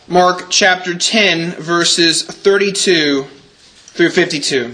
Mark chapter 10, verses 32 through 52.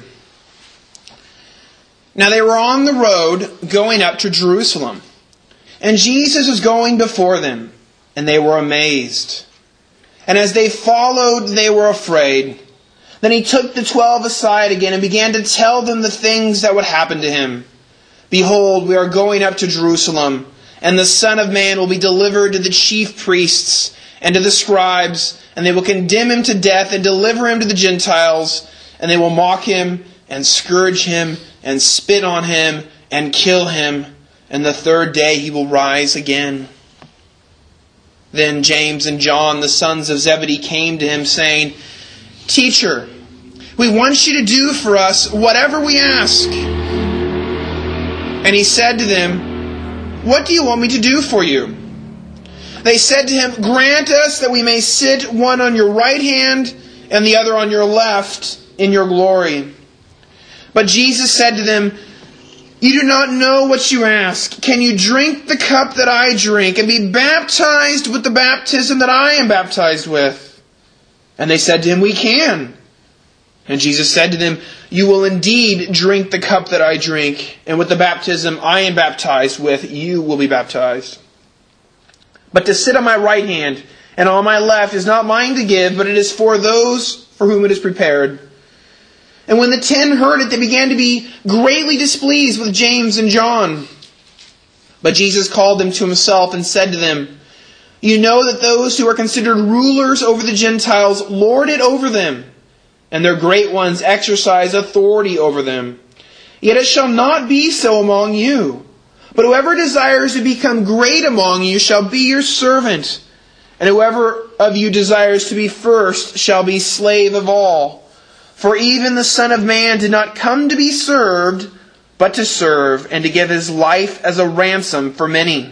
Now they were on the road going up to Jerusalem, and Jesus was going before them, and they were amazed. And as they followed, they were afraid. Then he took the 12 aside again and began to tell them the things that would happen to him. Behold, we are going up to Jerusalem, and the Son of Man will be delivered to the chief priests and to the scribes, and they will condemn him to death and deliver him to the Gentiles, and they will mock him and scourge him and spit on him and kill him, and the third day he will rise again. Then James and John, the sons of Zebedee, came to him, saying, Teacher, we want you to do for us whatever we ask. And he said to them, What do you want me to do for you? They said to him, Grant us that we may sit one on your right hand and the other on your left in your glory. But Jesus said to them, You do not know what you ask. Can you drink the cup that I drink and be baptized with the baptism that I am baptized with? And they said to him, We can. And Jesus said to them, You will indeed drink the cup that I drink, and with the baptism I am baptized with, you will be baptized. But to sit on my right hand and on my left is not mine to give, but it is for those for whom it is prepared. And when the 10 heard it, they began to be greatly displeased with James and John. But Jesus called them to himself and said to them, You know that those who are considered rulers over the Gentiles lord it over them, and their great ones exercise authority over them. Yet it shall not be so among you. But whoever desires to become great among you shall be your servant. And whoever of you desires to be first shall be slave of all. For even the Son of Man did not come to be served, but to serve, and to give his life as a ransom for many.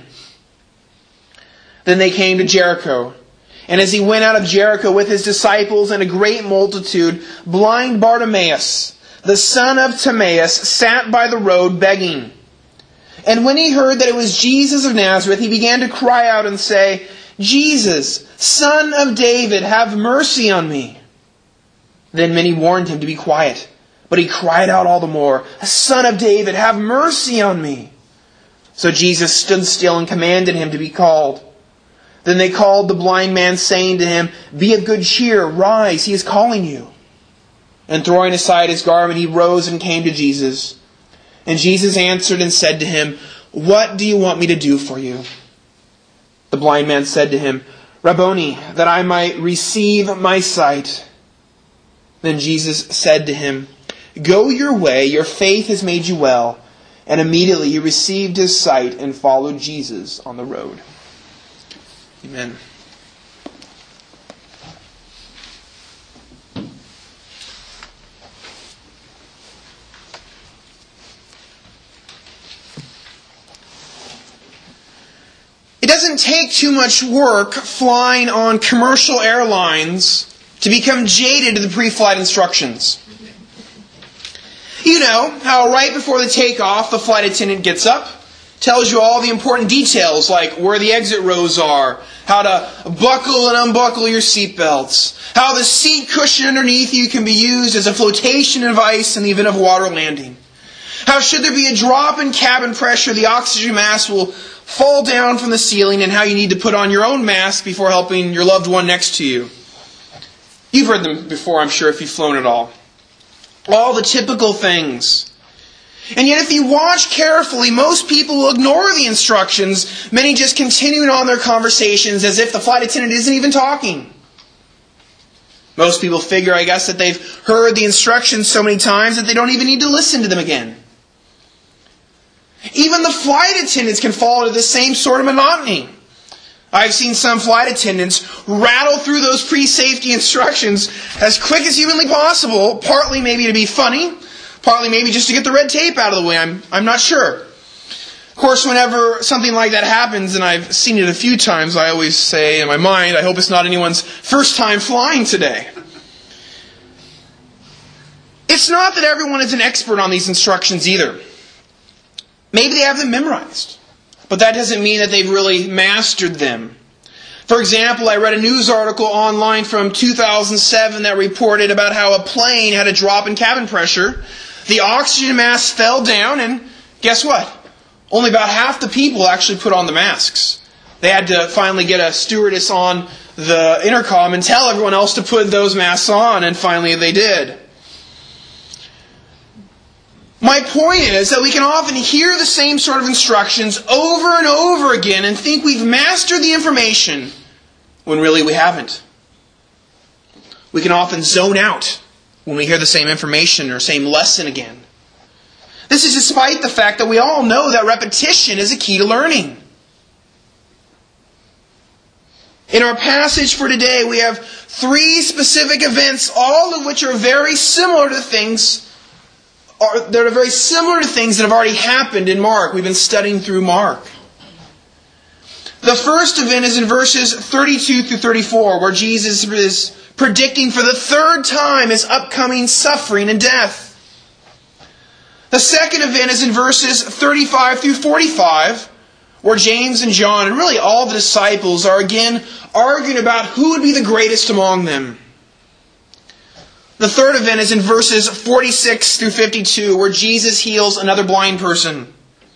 Then they came to Jericho. And as he went out of Jericho with his disciples and a great multitude, blind Bartimaeus, the son of Timaeus, sat by the road begging. And when he heard that it was Jesus of Nazareth, he began to cry out and say, Jesus, Son of David, have mercy on me. Then many warned him to be quiet, but he cried out all the more, Son of David, have mercy on me. So Jesus stood still and commanded him to be called. Then they called the blind man, saying to him, Be of good cheer, rise, he is calling you. And throwing aside his garment, he rose and came to Jesus. And Jesus answered and said to him, What do you want me to do for you? The blind man said to him, Rabboni, that I might receive my sight. Then Jesus said to him, Go your way, your faith has made you well. And immediately he received his sight and followed Jesus on the road. Amen. It doesn't take too much work flying on commercial airlines to become jaded to the pre-flight instructions. You know how right before the takeoff, the flight attendant gets up, tells you all the important details like where the exit rows are, how to buckle and unbuckle your seatbelts, how the seat cushion underneath you can be used as a flotation device in the event of water landing. How should there be a drop in cabin pressure, the oxygen mask will fall down from the ceiling, and how you need to put on your own mask before helping your loved one next to you. You've heard them before, I'm sure, if you've flown at all. All the typical things. And yet if you watch carefully, most people will ignore the instructions, many just continuing on their conversations as if the flight attendant isn't even talking. Most people figure, I guess, that they've heard the instructions so many times that they don't even need to listen to them again. Even the flight attendants can fall into the same sort of monotony. I've seen some flight attendants rattle through those pre-safety instructions as quick as humanly possible, partly maybe to be funny, partly maybe just to get the red tape out of the way. I'm not sure. Of course, whenever something like that happens, and I've seen it a few times, I always say in my mind, I hope it's not anyone's first time flying today. It's not that everyone is an expert on these instructions either. Maybe they have them memorized, but that doesn't mean that they've really mastered them. For example, I read a news article online from 2007 that reported about how a plane had a drop in cabin pressure. The oxygen mask fell down, and guess what? Only about half the people actually put on the masks. They had to finally get a stewardess on the intercom and tell everyone else to put those masks on, and finally they did. My point is that we can often hear the same sort of instructions over and over again and think we've mastered the information when really we haven't. We can often zone out when we hear the same information or same lesson again. This is despite the fact that we all know that repetition is a key to learning. In our passage for today, we have 3 specific events, all of which are very similar to things that have already happened in Mark. We've been studying through Mark. The first event is in verses 32 through 34, where Jesus is predicting for the 3rd time his upcoming suffering and death. The second event is in verses 35 through 45, where James and John, and really all the disciples, are again arguing about who would be the greatest among them. The third event is in verses 46 through 52, where Jesus heals another blind person.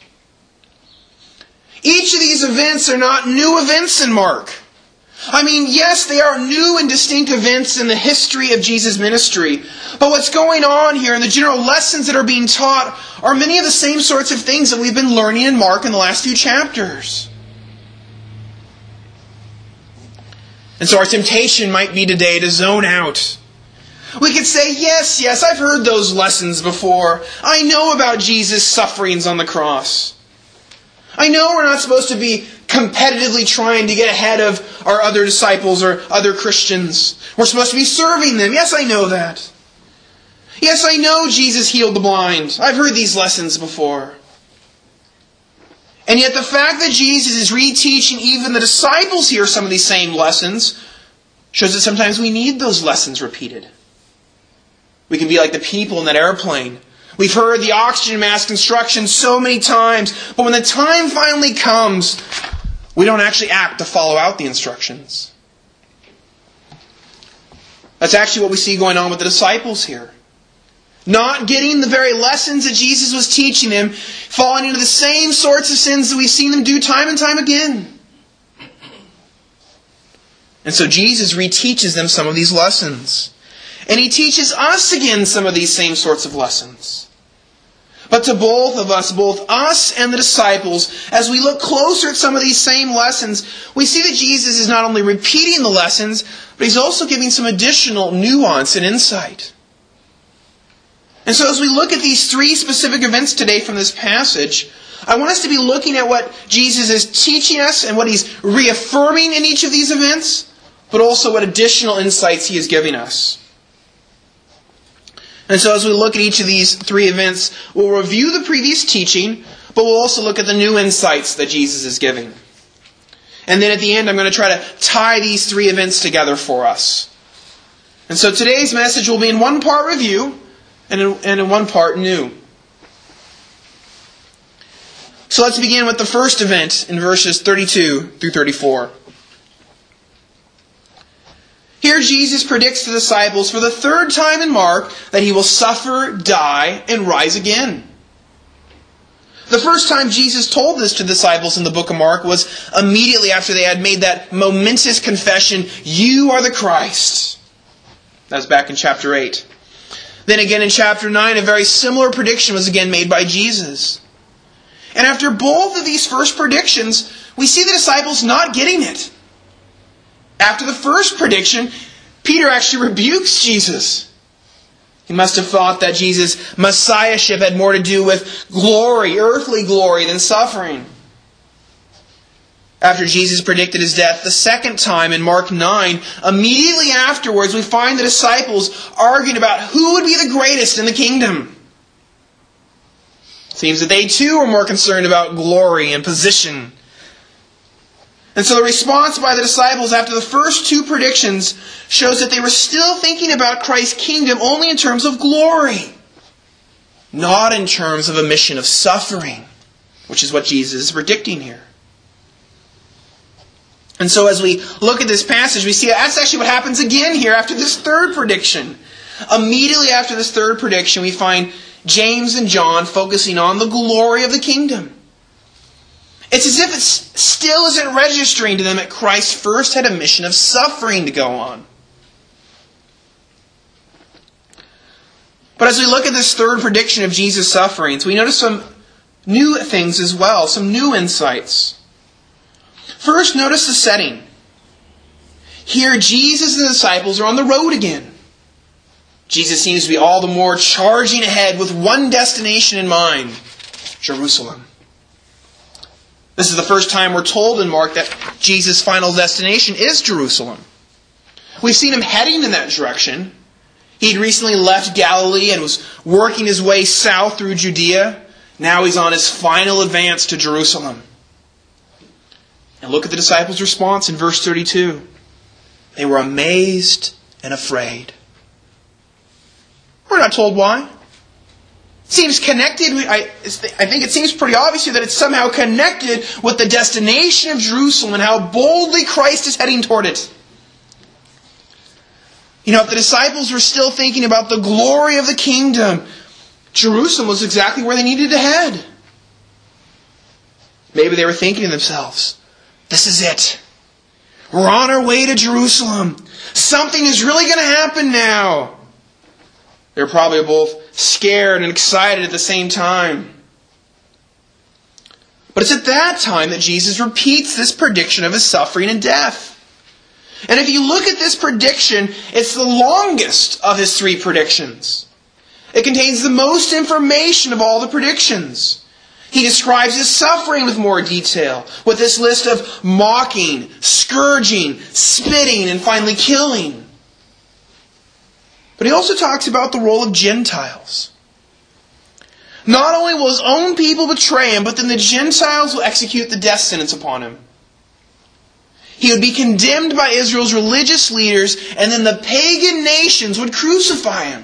Each of these events are not new events in Mark. I mean, yes, they are new and distinct events in the history of Jesus' ministry. But what's going on here and the general lessons that are being taught are many of the same sorts of things that we've been learning in Mark in the last few chapters. And so our temptation might be today to zone out. We could say, yes, I've heard those lessons before. I know about Jesus' sufferings on the cross. I know we're not supposed to be competitively trying to get ahead of our other disciples or other Christians. We're supposed to be serving them. Yes, I know that. Yes, I know Jesus healed the blind. I've heard these lessons before. And yet the fact that Jesus is reteaching even the disciples here some of these same lessons shows that sometimes we need those lessons repeated. We can be like the people in that airplane. We've heard the oxygen mask instructions so many times, but when the time finally comes, we don't actually act to follow out the instructions. That's actually what we see going on with the disciples here. Not getting the very lessons that Jesus was teaching them, falling into the same sorts of sins that we've seen them do time and time again. And so Jesus reteaches them some of these lessons. And He teaches us again some of these same sorts of lessons. But to both of us, both us and the disciples, as we look closer at some of these same lessons, we see that Jesus is not only repeating the lessons, but He's also giving some additional nuance and insight. And so as we look at these 3 specific events today from this passage, I want us to be looking at what Jesus is teaching us and what He's reaffirming in each of these events, but also what additional insights He is giving us. And so as we look at each of these 3 events, we'll review the previous teaching, but we'll also look at the new insights that Jesus is giving. And then at the end, I'm going to try to tie these 3 events together for us. And so today's message will be in 1 part review and in 1 part new. So let's begin with the first event in verses 32 through 34. Here Jesus predicts to the disciples for the 3rd time in Mark that He will suffer, die, and rise again. The first time Jesus told this to the disciples in the book of Mark was immediately after they had made that momentous confession, "You are the Christ." That was back in chapter 8. Then again in chapter 9, a very similar prediction was again made by Jesus. And after both of these first predictions, we see the disciples not getting it. After the first prediction, Peter actually rebukes Jesus. He must have thought that Jesus' messiahship had more to do with glory, earthly glory, than suffering. After Jesus predicted His death the 2nd time in Mark 9, immediately afterwards we find the disciples arguing about who would be the greatest in the kingdom. It seems that they too are more concerned about glory and position. And so the response by the disciples after the first 2 predictions shows that they were still thinking about Christ's kingdom only in terms of glory, not in terms of a mission of suffering, which is what Jesus is predicting here. And so as we look at this passage, we see that's actually what happens again here after this third prediction. Immediately after this third prediction, we find James and John focusing on the glory of the kingdom. It's as if it still isn't registering to them that Christ first had a mission of suffering to go on. But as we look at this third prediction of Jesus' sufferings, we notice some new things as well, some new insights. First, notice the setting. Here, Jesus and the disciples are on the road again. Jesus seems to be all the more charging ahead with one destination in mind, Jerusalem. This is the first time we're told in Mark that Jesus' final destination is Jerusalem. We've seen him heading in that direction. He'd recently left Galilee and was working his way south through Judea. Now he's on his final advance to Jerusalem. And look at the disciples' response in verse 32. They were amazed and afraid. We're not told why. It seems connected. I think it seems pretty obvious here that it's somehow connected with the destination of Jerusalem and how boldly Christ is heading toward it. You know, if the disciples were still thinking about the glory of the kingdom, Jerusalem was exactly where they needed to head. Maybe they were thinking to themselves, this is it. We're on our way to Jerusalem. Something is really going to happen now. They're probably both scared and excited at the same time. But it's at that time that Jesus repeats this prediction of his suffering and death. And if you look at this prediction, it's the longest of his three predictions. It contains the most information of all the predictions. He describes his suffering with more detail, with this list of mocking, scourging, spitting, and finally killing. But he also talks about the role of Gentiles. Not only will his own people betray him, but then the Gentiles will execute the death sentence upon him. He would be condemned by Israel's religious leaders, and then the pagan nations would crucify him.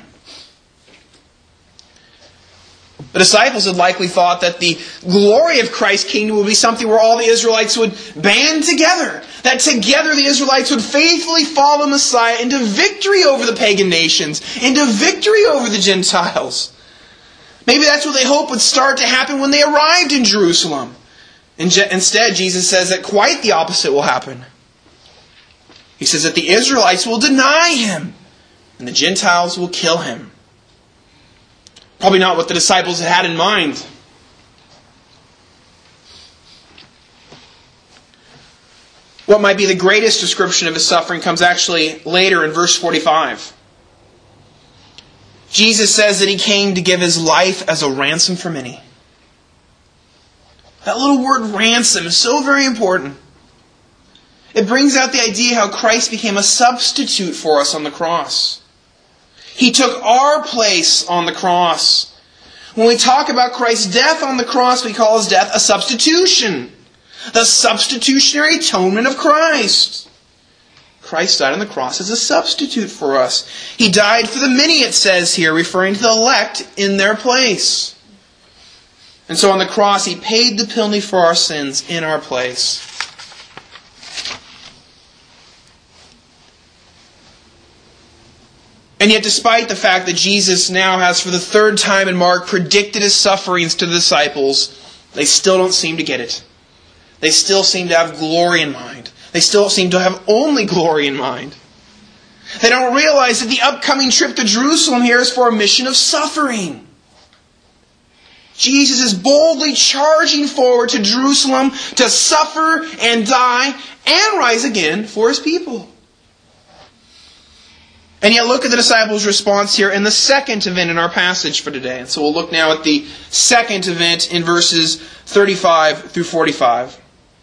The disciples had likely thought that the glory of Christ's kingdom would be something where all the Israelites would band together. That together the Israelites would faithfully follow Messiah into victory over the pagan nations, into victory over the Gentiles. Maybe that's what they hoped would start to happen when they arrived in Jerusalem. Instead, Jesus says that quite the opposite will happen. He says that the Israelites will deny him, and the Gentiles will kill him. Probably not what the disciples had in mind. What might be the greatest description of his suffering comes actually later in verse 45. Jesus says that he came to give his life as a ransom for many. That little word ransom is so very important. It brings out the idea how Christ became a substitute for us on the cross. He took our place on the cross. When we talk about Christ's death on the cross, we call his death a substitution. The substitutionary atonement of Christ. Christ died on the cross as a substitute for us. He died for the many, it says here, referring to the elect in their place. And so on the cross, he paid the penalty for our sins in our place. And yet, despite the fact that Jesus now has, for the third time in Mark, predicted his sufferings to the disciples, they still don't seem to get it. They still seem to have glory in mind. They still seem to have only glory in mind. They don't realize that the upcoming trip to Jerusalem here is for a mission of suffering. Jesus is boldly charging forward to Jerusalem to suffer and die and rise again for his people. And yet look at the disciples' response here in the second event in our passage for today. And so we'll look now at the second event in verses 35 through 45.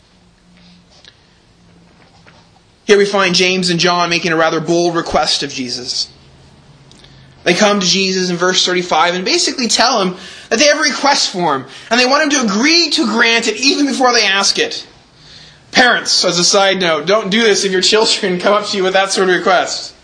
Here we find James and John making a rather bold request of Jesus. They come to Jesus in verse 35 and basically tell him that they have a request for him. And they want him to agree to grant it even before they ask it. Parents, as a side note, don't do this if your children come up to you with that sort of request.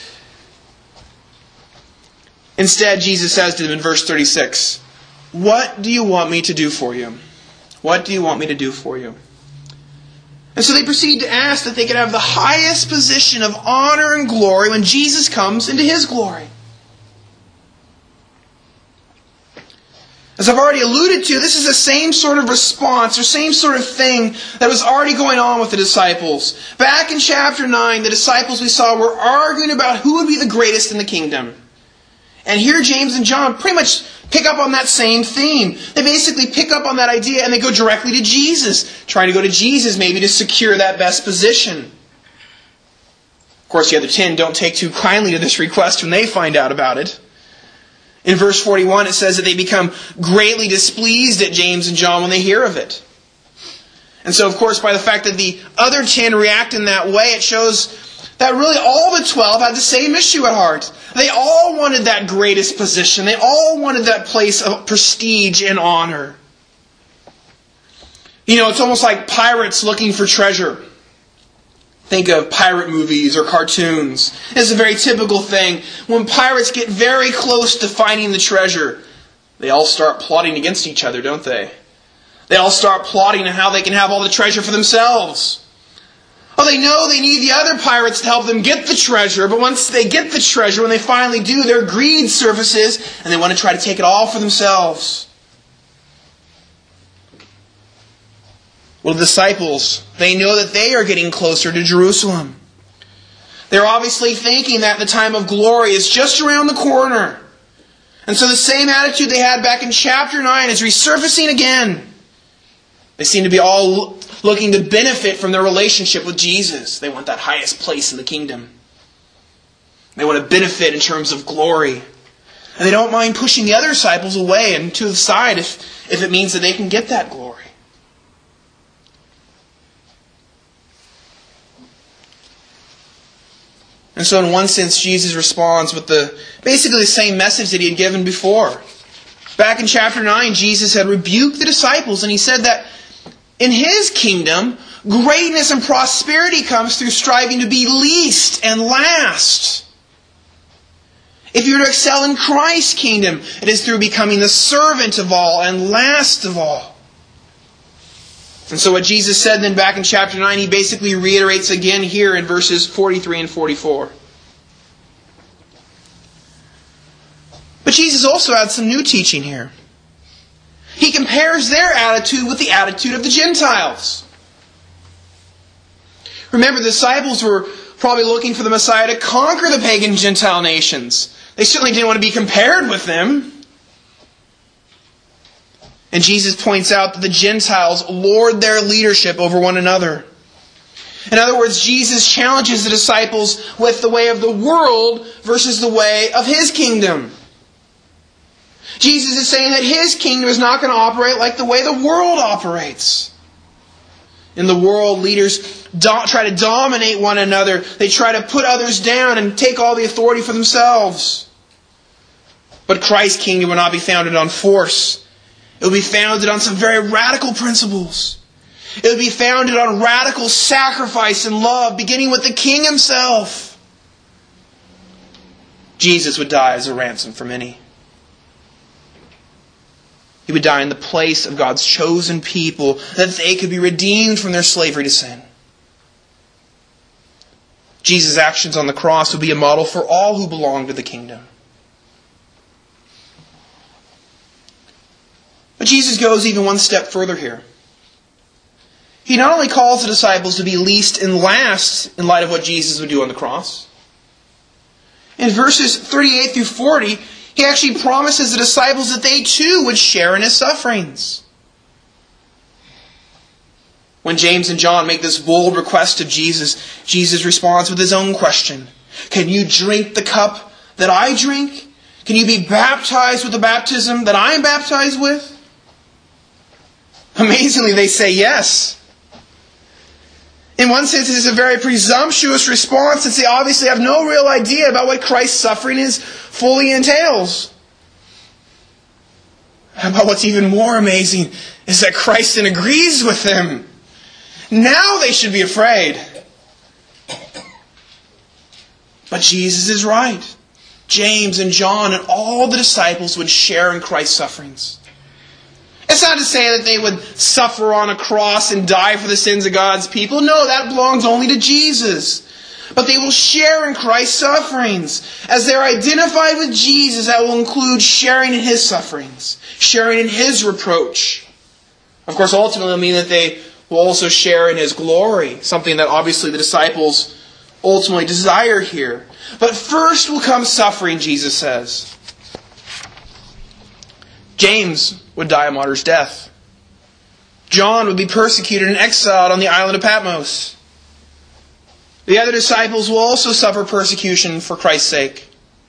Instead, Jesus says to them in verse 36, "What do you want me to do for you? What do you want me to do for you?" And so they proceed to ask that they could have the highest position of honor and glory when Jesus comes into His glory. As I've already alluded to, this is the same sort of response or same sort of thing that was already going on with the disciples. Back in chapter 9, the disciples we saw were arguing about who would be the greatest in the kingdom. And here James and John pretty much pick up on that same theme. They basically pick up on that idea and they go directly to Jesus, trying to go to Jesus maybe to secure that best position. Of course, the other 10 don't take too kindly to this request when they find out about it. In verse 41, it says that they become greatly displeased at James and John when they hear of it. And so, of course, by the fact that the other 10 react in that way, it shows that really all the 12 had the same issue at heart. They all wanted that greatest position. They all wanted that place of prestige and honor. You know, it's almost like pirates looking for treasure. Think of pirate movies or cartoons. It's a very typical thing. When pirates get very close to finding the treasure, they all start plotting against each other, don't they? They all start plotting on how they can have all the treasure for themselves. Oh, they know they need the other pirates to help them get the treasure, but once they get the treasure, when they finally do, their greed surfaces and they want to try to take it all for themselves. Well, the disciples, they know that they are getting closer to Jerusalem. They're obviously thinking that the time of glory is just around the corner. And so the same attitude they had back in chapter 9 is resurfacing again. They seem to be all looking to benefit from their relationship with Jesus. They want that highest place in the kingdom. They want to benefit in terms of glory. And they don't mind pushing the other disciples away and to the side if it means that they can get that glory. And so in one sense, Jesus responds with basically the same message that He had given before. Back in chapter 9, Jesus had rebuked the disciples and He said that in His kingdom, greatness and prosperity comes through striving to be least and last. If you are to excel in Christ's kingdom, it is through becoming the servant of all and last of all. And so what Jesus said then back in chapter 9, He basically reiterates again here in verses 43 and 44. But Jesus also adds some new teaching here. He compares their attitude with the attitude of the Gentiles. Remember, the disciples were probably looking for the Messiah to conquer the pagan Gentile nations. They certainly didn't want to be compared with them. And Jesus points out that the Gentiles lord their leadership over one another. In other words, Jesus challenges the disciples with the way of the world versus the way of His kingdom. Jesus is saying that His kingdom is not going to operate like the way the world operates. In the world, leaders try to dominate one another. They try to put others down and take all the authority for themselves. But Christ's kingdom will not be founded on force. It will be founded on some very radical principles. It will be founded on radical sacrifice and love, beginning with the King Himself. Jesus would die as a ransom for many. He would die in the place of God's chosen people, that they could be redeemed from their slavery to sin. Jesus' actions on the cross would be a model for all who belong to the kingdom. But Jesus goes even one step further here. He not only calls the disciples to be least and last in light of what Jesus would do on the cross. In verses 38 through 40, He actually promises the disciples that they too would share in His sufferings. When James and John make this bold request of Jesus, Jesus responds with His own question. Can you drink the cup that I drink? Can you be baptized with the baptism that I am baptized with? Amazingly, they say yes. In one sense, it is a very presumptuous response since they obviously have no real idea about what Christ's suffering fully entails. But what's even more amazing is that Christ then agrees with them. Now they should be afraid. But Jesus is right. James and John and all the disciples would share in Christ's sufferings. That's not to say that they would suffer on a cross and die for the sins of God's people. No, that belongs only to Jesus. But they will share in Christ's sufferings. As they're identified with Jesus, that will include sharing in His sufferings, sharing in His reproach. Of course, ultimately, it'll mean that they will also share in His glory, something that obviously the disciples ultimately desire here. But first will come suffering, Jesus says. James would die a martyr's death. John would be persecuted and exiled on the island of Patmos. The other disciples will also suffer persecution for Christ's sake.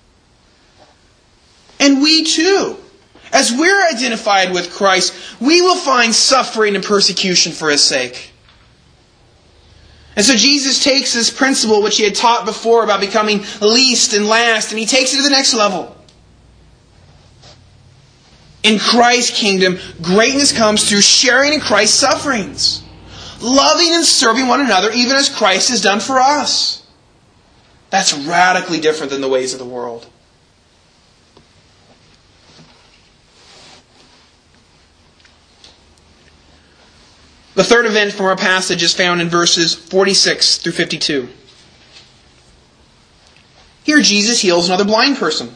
And we too, as we're identified with Christ, we will find suffering and persecution for His sake. And so Jesus takes this principle which He had taught before about becoming least and last, and He takes it to the next level. In Christ's kingdom, greatness comes through sharing in Christ's sufferings. Loving and serving one another even as Christ has done for us. That's radically different than the ways of the world. The third event from our passage is found in verses 46 through 52. Here Jesus heals another blind person.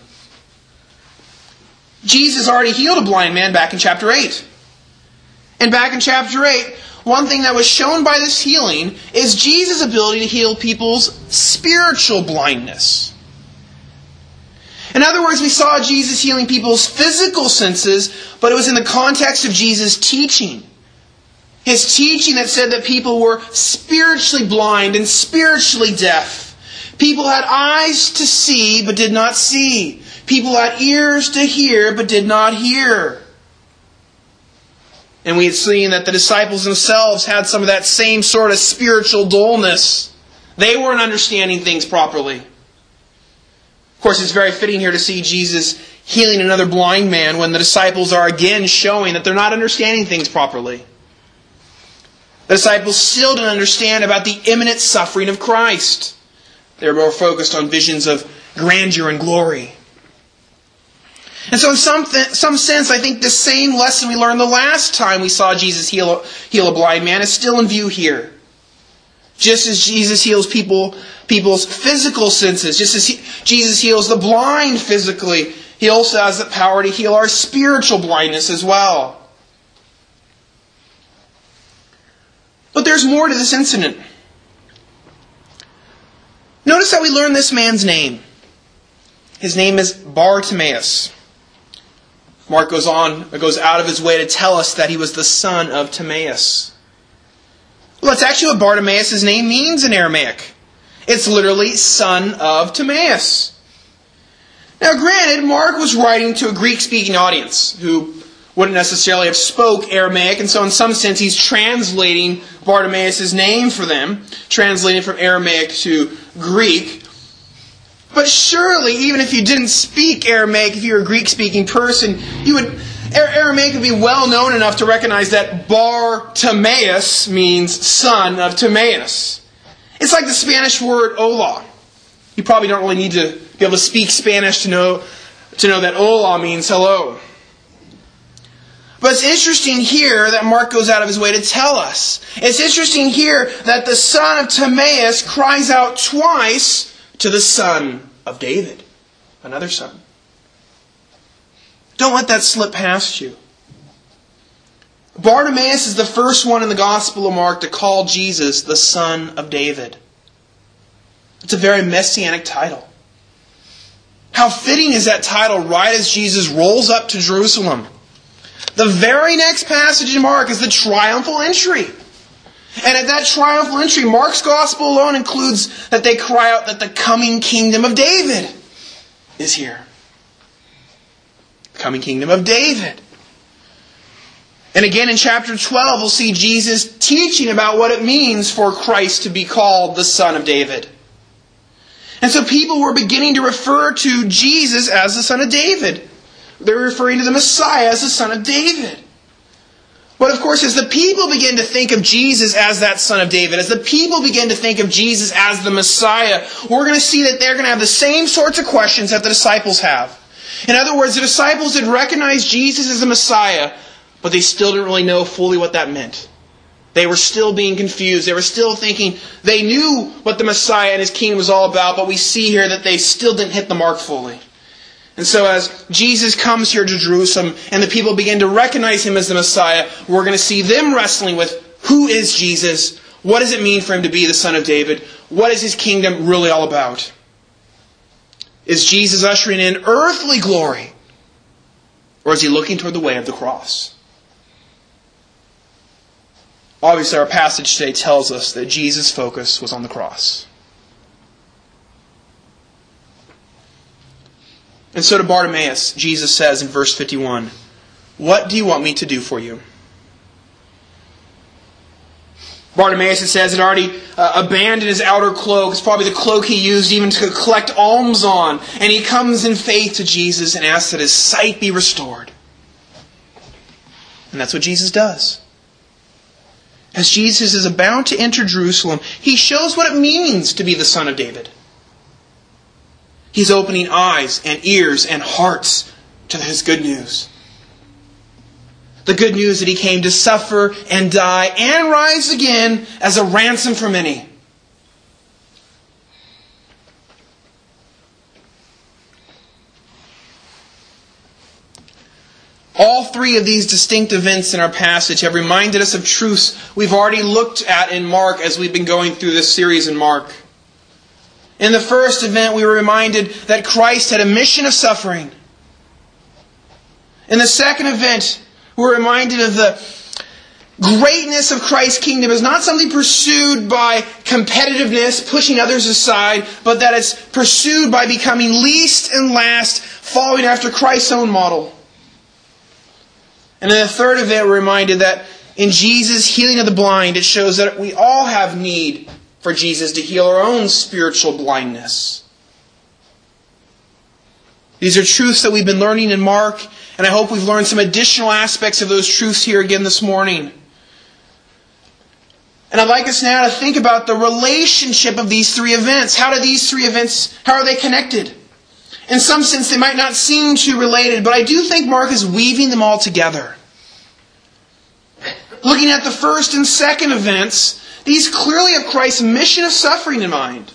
Jesus already healed a blind man back in chapter 8. And back in chapter 8, one thing that was shown by this healing is Jesus' ability to heal people's spiritual blindness. In other words, we saw Jesus healing people's physical senses, but it was in the context of Jesus' teaching. His teaching that said that people were spiritually blind and spiritually deaf. People had eyes to see, but did not see. People had ears to hear, but did not hear. And we had seen that the disciples themselves had some of that same sort of spiritual dullness. They weren't understanding things properly. Of course, it's very fitting here to see Jesus healing another blind man when the disciples are again showing that they're not understanding things properly. The disciples still didn't understand about the imminent suffering of Christ. They were more focused on visions of grandeur and glory. And so in some sense, I think the same lesson we learned the last time we saw Jesus heal a blind man is still in view here. Just as Jesus heals people's physical senses, just as Jesus heals the blind physically, He also has the power to heal our spiritual blindness as well. But there's more to this incident. Notice that we learn this man's name. His name is Bartimaeus. Mark goes out of his way to tell us that he was the son of Timaeus. Well, that's actually what Bartimaeus' name means in Aramaic. It's literally son of Timaeus. Now granted, Mark was writing to a Greek-speaking audience who wouldn't necessarily have spoke Aramaic, and so in some sense he's translating Bartimaeus' name for them, translating from Aramaic to Greek. But surely, even if you didn't speak Aramaic, if you were a Greek-speaking person, Aramaic would be well known enough to recognize that Bartimaeus means son of Timaeus. It's like the Spanish word hola. You probably don't really need to be able to speak Spanish to know that hola means hello. But it's interesting here that Mark goes out of his way to tell us. It's interesting here that the son of Timaeus cries out twice to the son of David, another son. Don't let that slip past you. Bartimaeus is the first one in the Gospel of Mark to call Jesus the son of David. It's a very messianic title. How fitting is that title right as Jesus rolls up to Jerusalem? The very next passage in Mark is the triumphal entry. And at that triumphal entry, Mark's Gospel alone includes that they cry out that the coming kingdom of David is here. The coming kingdom of David. And again in chapter 12, we'll see Jesus teaching about what it means for Christ to be called the Son of David. And so people were beginning to refer to Jesus as the Son of David. They're referring to the Messiah as the Son of David. But of course, as the people begin to think of Jesus as that Son of David, as the people begin to think of Jesus as the Messiah, we're going to see that they're going to have the same sorts of questions that the disciples have. In other words, the disciples had recognized Jesus as the Messiah, but they still didn't really know fully what that meant. They were still being confused. They were still thinking they knew what the Messiah and his kingdom was all about, but we see here that they still didn't hit the mark fully. And so as Jesus comes here to Jerusalem and the people begin to recognize him as the Messiah, we're going to see them wrestling with who is Jesus? What does it mean for him to be the Son of David? What is his kingdom really all about? Is Jesus ushering in earthly glory? Or is he looking toward the way of the cross? Obviously, our passage today tells us that Jesus' focus was on the cross. And so to Bartimaeus, Jesus says in verse 51, "What do you want me to do for you?" Bartimaeus, it says, had already abandoned his outer cloak. It's probably the cloak he used even to collect alms on. And he comes in faith to Jesus and asks that his sight be restored. And that's what Jesus does. As Jesus is about to enter Jerusalem, he shows what it means to be the Son of David. He's opening eyes and ears and hearts to his good news. The good news that he came to suffer and die and rise again as a ransom for many. All three of these distinct events in our passage have reminded us of truths we've already looked at in Mark as we've been going through this series in Mark. In the first event, we were reminded that Christ had a mission of suffering. In the second event, we're reminded of the greatness of Christ's kingdom is not something pursued by competitiveness, pushing others aside, but that it's pursued by becoming least and last, following after Christ's own model. And in the third event, we're reminded that in Jesus' healing of the blind, it shows that we all have need for Jesus to heal our own spiritual blindness. These are truths that we've been learning in Mark, and I hope we've learned some additional aspects of those truths here again this morning. And I'd like us now to think about the relationship of these three events. How are they connected? In some sense, they might not seem too related, but I do think Mark is weaving them all together. Looking at the first and second events, these clearly have Christ's mission of suffering in mind.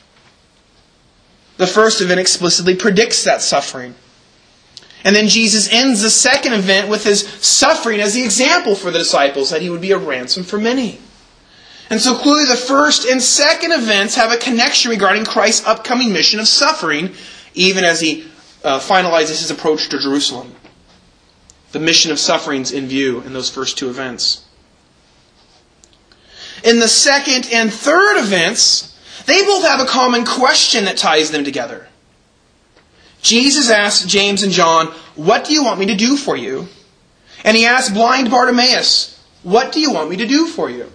The first event explicitly predicts that suffering. And then Jesus ends the second event with his suffering as the example for the disciples, that he would be a ransom for many. And so clearly the first and second events have a connection regarding Christ's upcoming mission of suffering, even as he finalizes his approach to Jerusalem. The mission of suffering's in view in those first two events. In the second and third events, they both have a common question that ties them together. Jesus asked James and John, "What do you want me to do for you?" And he asked blind Bartimaeus, "What do you want me to do for you?"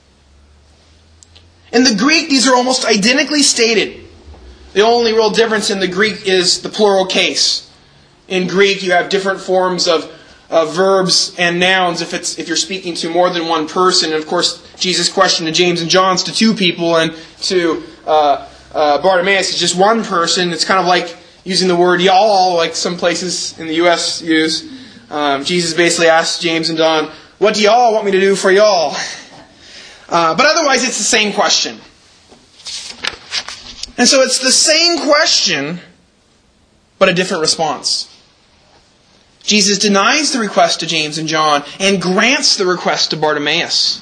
In the Greek, these are almost identically stated. The only real difference in the Greek is the plural case. In Greek, you have different forms of verbs and nouns if you're speaking to more than one person. And of course, Jesus' question to James and John's to two people, and to Bartimaeus is just one person. It's kind of like using the word y'all, like some places in the U.S. use. Jesus basically asked James and John, "What do y'all want me to do for y'all?" But otherwise, it's the same question. And so it's the same question, but a different response. Jesus denies the request to James and John and grants the request to Bartimaeus.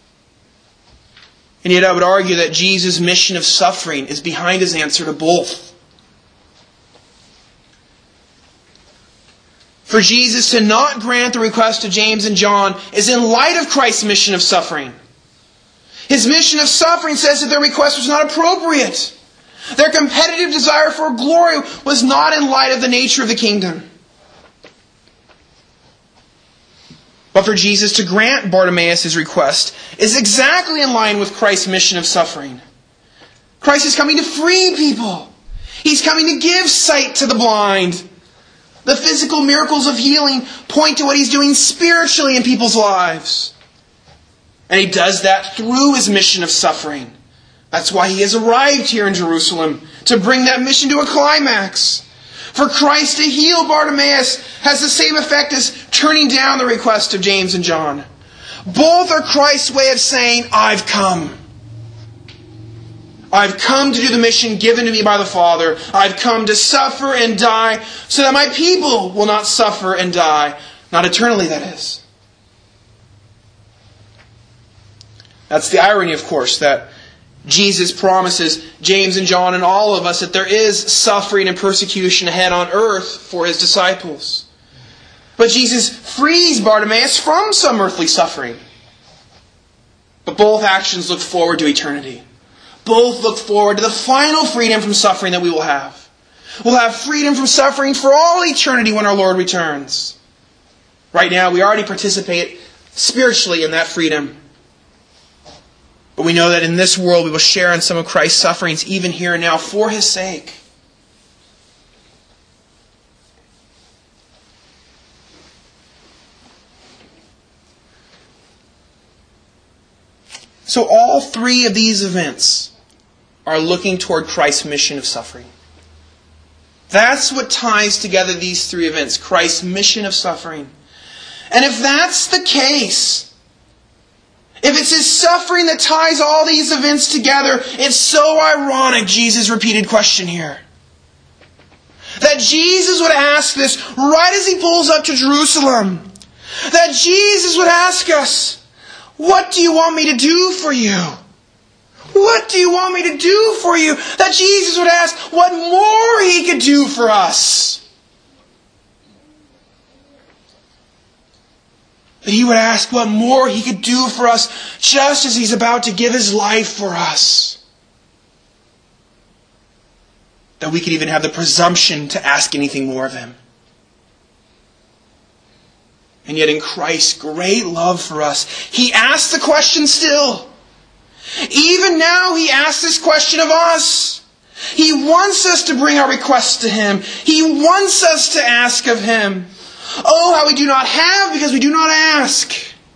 And yet I would argue that Jesus' mission of suffering is behind his answer to both. For Jesus to not grant the request to James and John is in light of Christ's mission of suffering. His mission of suffering says that their request was not appropriate. Their competitive desire for glory was not in light of the nature of the kingdom. But for Jesus to grant Bartimaeus his request is exactly in line with Christ's mission of suffering. Christ is coming to free people. He's coming to give sight to the blind. The physical miracles of healing point to what he's doing spiritually in people's lives. And he does that through his mission of suffering. That's why he has arrived here in Jerusalem, to bring that mission to a climax. For Christ to heal Bartimaeus has the same effect as turning down the request of James and John. Both are Christ's way of saying, I've come. I've come to do the mission given to me by the Father. I've come to suffer and die so that my people will not suffer and die. Not eternally, that is. That's the irony, of course, that Jesus promises James and John and all of us that there is suffering and persecution ahead on earth for His disciples. But Jesus frees Bartimaeus from some earthly suffering. But both actions look forward to eternity. Both look forward to the final freedom from suffering that we will have. We'll have freedom from suffering for all eternity when our Lord returns. Right now, we already participate spiritually in that freedom. But we know that in this world we will share in some of Christ's sufferings even here and now for His sake. So all three of these events are looking toward Christ's mission of suffering. That's what ties together these three events, Christ's mission of suffering. And if that's the case, if it's His suffering that ties all these events together, it's so ironic, Jesus' repeated question here. That Jesus would ask this right as He pulls up to Jerusalem. That Jesus would ask us, what do you want me to do for you? What do you want me to do for you? That Jesus would ask what more He could do for us. That He would ask what more He could do for us just as He's about to give His life for us. That we could even have the presumption to ask anything more of Him. And yet in Christ's great love for us, He asks the question still. Even now He asks this question of us. He wants us to bring our requests to Him. He wants us to ask of Him. Oh, how we do not have because we do not ask.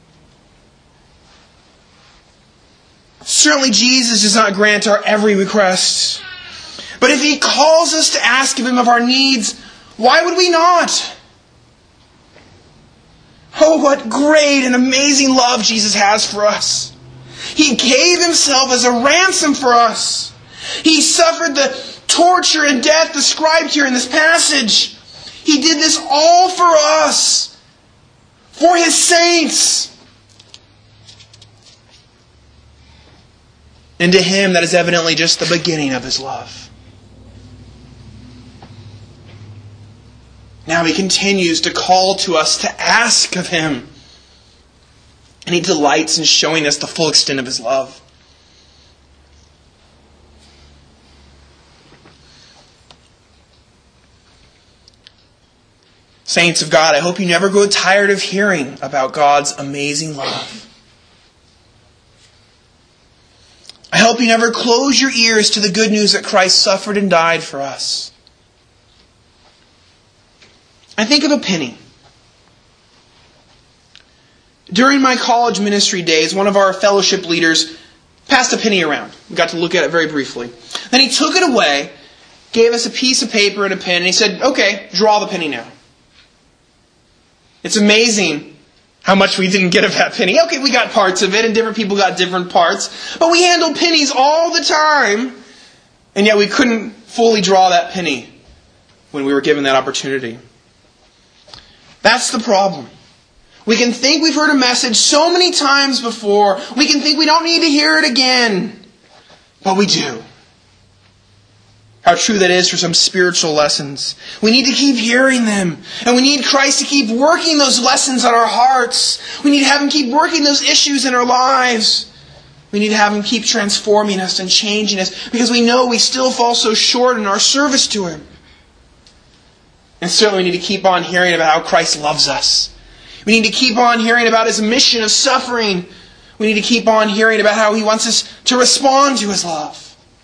Certainly Jesus does not grant our every request. But if He calls us to ask of Him of our needs, why would we not? Oh, what great and amazing love Jesus has for us. He gave Himself as a ransom for us. He suffered the torture and death described here in this passage. He did this all for us, for His saints. And to Him, that is evidently just the beginning of His love. Now He continues to call to us to ask of Him. And He delights in showing us the full extent of His love. Saints of God, I hope you never grow tired of hearing about God's amazing love. I hope you never close your ears to the good news that Christ suffered and died for us. I think of a penny. During my college ministry days, one of our fellowship leaders passed a penny around. We got to look at it very briefly. Then he took it away, gave us a piece of paper and a pen, and he said, okay, draw the penny now. It's amazing how much we didn't get of that penny. Okay, we got parts of it, and different people got different parts. But we handled pennies all the time, and yet we couldn't fully draw that penny when we were given that opportunity. That's the problem. We can think we've heard a message so many times before. We can think we don't need to hear it again. But we do. How true that is for some spiritual lessons. We need to keep hearing them. And we need Christ to keep working those lessons on our hearts. We need to have Him keep working those issues in our lives. We need to have Him keep transforming us and changing us. Because we know we still fall so short in our service to Him. And certainly we need to keep on hearing about how Christ loves us. We need to keep on hearing about His mission of suffering. We need to keep on hearing about how He wants us to respond to His love.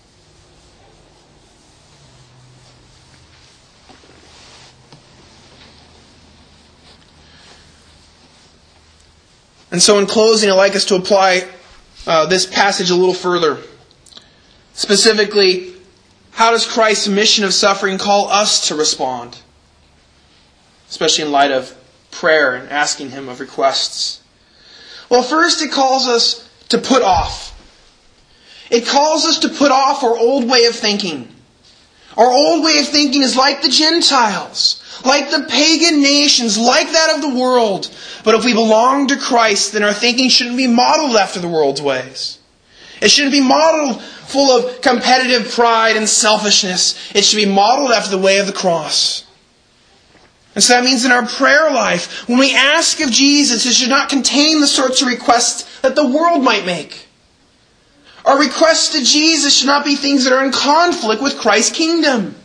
And so in closing, I'd like us to apply this passage a little further. Specifically, how does Christ's mission of suffering call us to respond? Especially in light of prayer and asking Him of requests. Well, first it calls us to put off. It calls us to put off our old way of thinking. Our old way of thinking is like the Gentiles, like the pagan nations, like that of the world. But if we belong to Christ, then our thinking shouldn't be modeled after the world's ways. It shouldn't be modeled full of competitive pride and selfishness. It should be modeled after the way of the cross. And so that means in our prayer life, when we ask of Jesus, it should not contain the sorts of requests that the world might make. Our requests to Jesus should not be things that are in conflict with Christ's kingdom.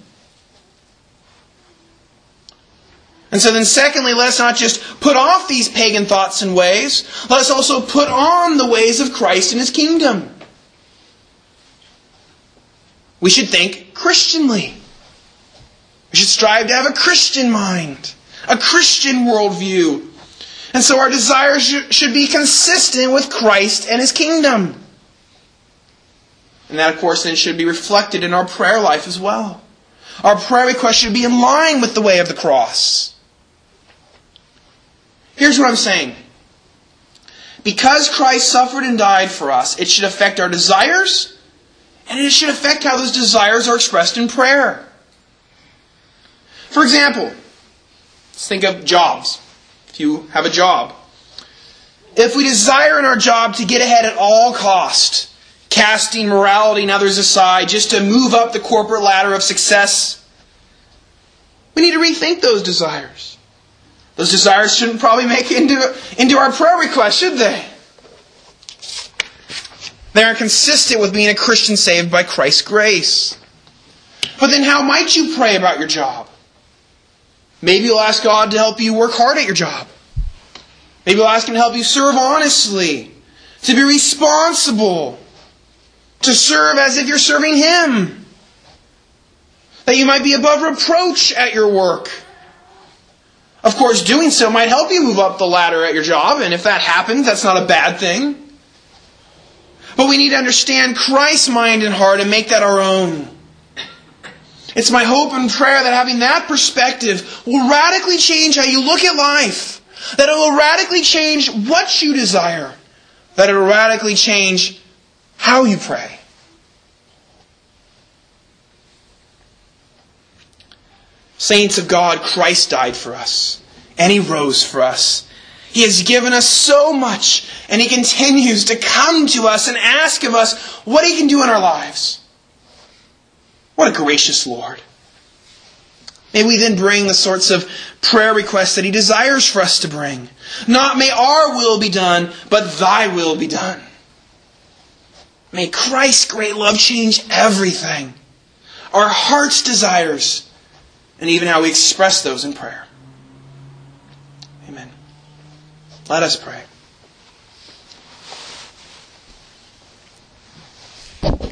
And so then secondly, let us not just put off these pagan thoughts and ways. Let us also put on the ways of Christ and His kingdom. We should think Christianly. We should strive to have a Christian mind, a Christian worldview. And so our desires should be consistent with Christ and His kingdom. And that, of course, then should be reflected in our prayer life as well. Our prayer requests should be in line with the way of the cross. Here's what I'm saying. Because Christ suffered and died for us, it should affect our desires, and it should affect how those desires are expressed in prayer. For example, let's think of jobs. If you have a job. If we desire in our job to get ahead at all cost, casting morality and others aside just to move up the corporate ladder of success, we need to rethink those desires. Those desires shouldn't probably make it into our prayer request, should they? They aren't consistent with being a Christian saved by Christ's grace. But then how might you pray about your job? Maybe you'll ask God to help you work hard at your job. Maybe you'll ask Him to help you serve honestly, to be responsible, to serve as if you're serving Him. That you might be above reproach at your work. Of course, doing so might help you move up the ladder at your job, and if that happens, that's not a bad thing. But we need to understand Christ's mind and heart and make that our own. It's my hope and prayer that having that perspective will radically change how you look at life. That it will radically change what you desire. That it will radically change how you pray. Saints of God, Christ died for us. And He rose for us. He has given us so much. And He continues to come to us and ask of us what He can do in our lives. What a gracious Lord. May we then bring the sorts of prayer requests that He desires for us to bring. Not may our will be done, but Thy will be done. May Christ's great love change everything. Our heart's desires, and even how we express those in prayer. Amen. Let us pray.